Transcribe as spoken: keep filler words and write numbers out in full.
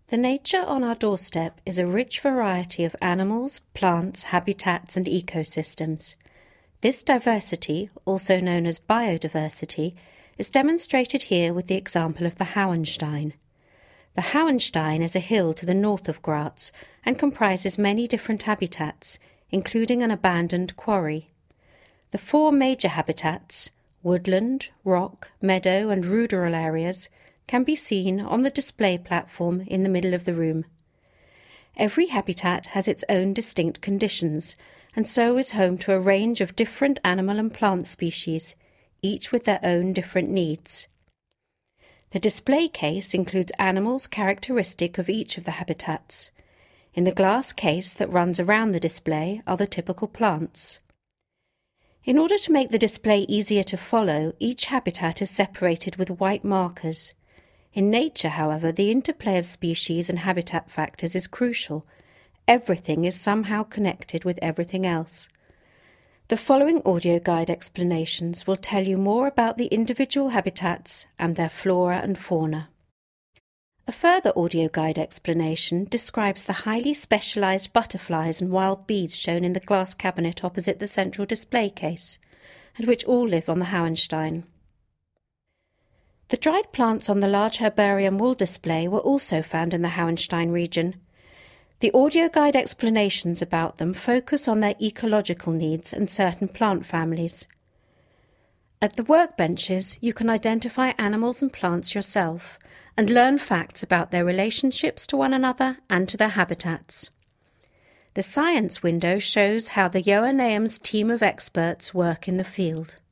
The nature on our doorstep is a rich variety of animals, plants, habitats, and ecosystems. This diversity, also known as biodiversity, is demonstrated here with the example of the Hauenstein. The Hauenstein is a hill to the north of Graz and comprises many different habitats, including an abandoned quarry. The four major habitats, woodland, rock, meadow, and ruderal areas, can be seen on the display platform in the middle of the room. Every habitat has its own distinct conditions, and so is home to a range of different animal and plant species, each with their own different needs. The display case includes animals characteristic of each of the habitats. In the glass case that runs around the display are the typical plants. In order to make the display easier to follow, each habitat is separated with white markers. In nature, however, the interplay of species and habitat factors is crucial. Everything is somehow connected with everything else. The following audio guide explanations will tell you more about the individual habitats and their flora and fauna. A further audio guide explanation describes the highly specialised butterflies and wild bees shown in the glass cabinet opposite the central display case, and which all live on the Hauenstein. The dried plants on the large herbarium wall display were also found in the Hauenstein region. The audio guide explanations about them focus on their ecological needs and certain plant families. At the workbenches, you can identify animals and plants yourself and learn facts about their relationships to one another and to their habitats. The science window shows how the Joanneum's team of experts work in the field.